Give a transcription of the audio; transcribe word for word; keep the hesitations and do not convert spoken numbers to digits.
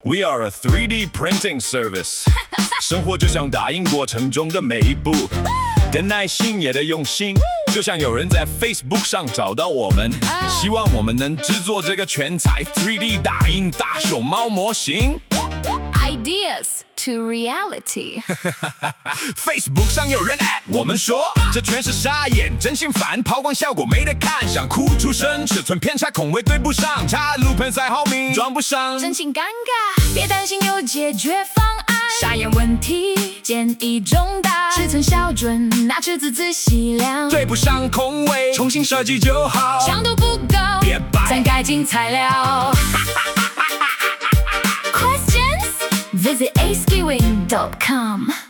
We are a three D printing service 。生活就像打印过程中的每一步，的耐心也得用心。就像有人在 Facebook 上找到我们，希望我们能制作这个全彩 three D 打印大熊猫模型。 Ideas to reality Facebook 上有人 at 我们说，这全是傻眼，真心烦，抛光效果没得看，想哭出声，尺寸偏差，空位对不上，插入喷塞好明装不上， 真心尴尬，别担心有解决方案，傻眼问题建议重大，尺寸校准，拿尺子仔细量， 对不上空位，重新设计就好， 强度不够， 别摆， 再改进材料。Questions? Visit a skewing dot com